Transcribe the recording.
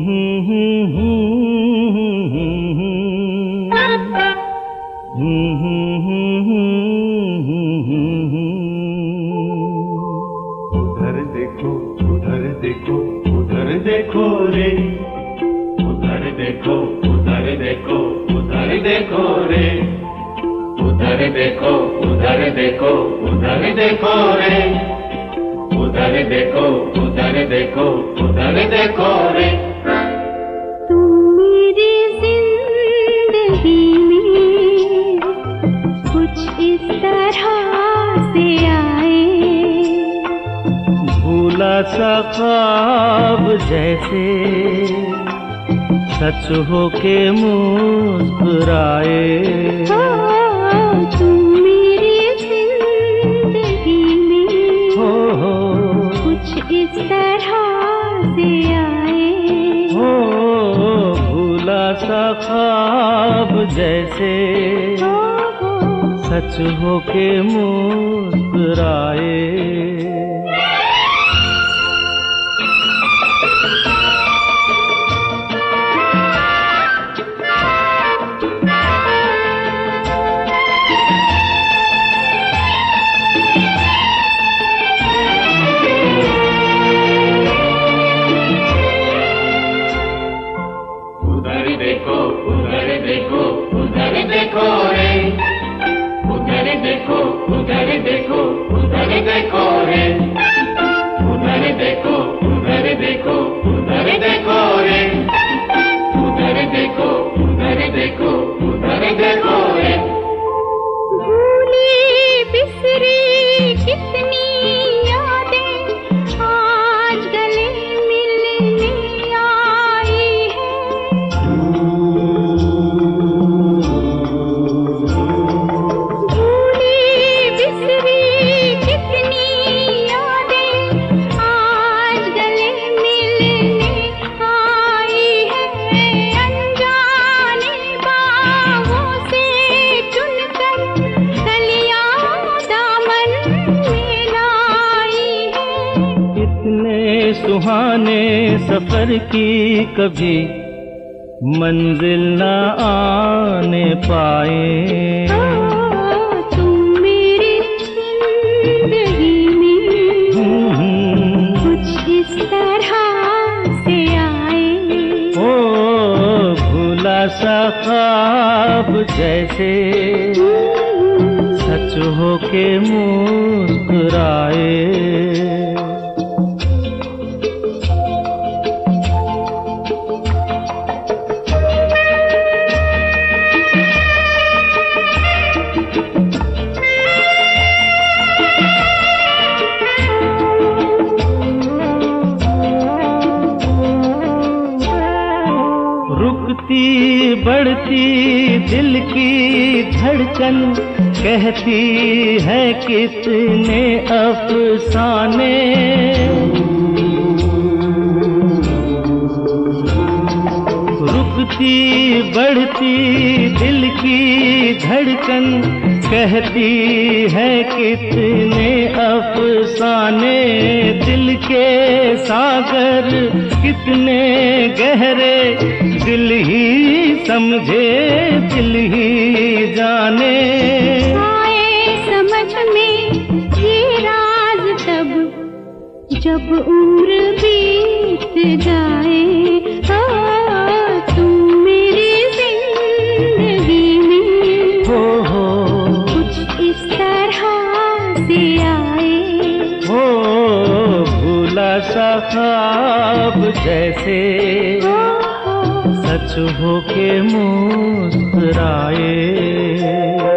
उधर देखो उधर देखो उधर देखो रे, उधर देखो उधर देखो उधर देखो रे, उधर देखो उधर देखो उधर देखो रे, उधर देखो उधर देखो उधर देखो रे। तुम मेरी जिंदगी में कुछ इस तरह से आए, भूला सा ख्वाब जैसे सच हो के मुस्कुराए। तुम मेरी जिंदगी में कुछ इस तरह से आए, भूला सा ख्वाब जैसे सच हो के मुस्कुराए। उधर देखो उधर देखो उधर देखो रे, उधर देखो उधर देखो उधर देखो रे, उधर देखो उधर देखो उधर देखो रे, उधर देखो उधर देखो उधर देखो रे। भूली बिसरी कितनी यादें आज गले मिलने आई है, भूली बिसरी कितनी यादें आज गले मिलने आई है। अनजाने बाहों से चुनकर कलियां दामन में लाई है। इतने सुहाने सफर की कभी मंजिल न आने पाए। तुम मेरी जिंदगी में कुछ इस तरह से आए, भूला सा ख्वाब जैसे सच हो के मुस्कुराए। रुकती बढ़ती दिल की धड़कन कहती है कितने अफसाने। रुकती बढ़ती दिल की धड़कन कहती है कितने अफसाने। दिल के सागर कितने गहरे दिल ही समझे दिल ही जाने। आए समझ में ये राज तब जब उम्र बीत जाए। तुम मेरी जिंदगी में कुछ इस तरह से आए, भूला सा ख्वाब जैसे सच हो के मुस्कुराए।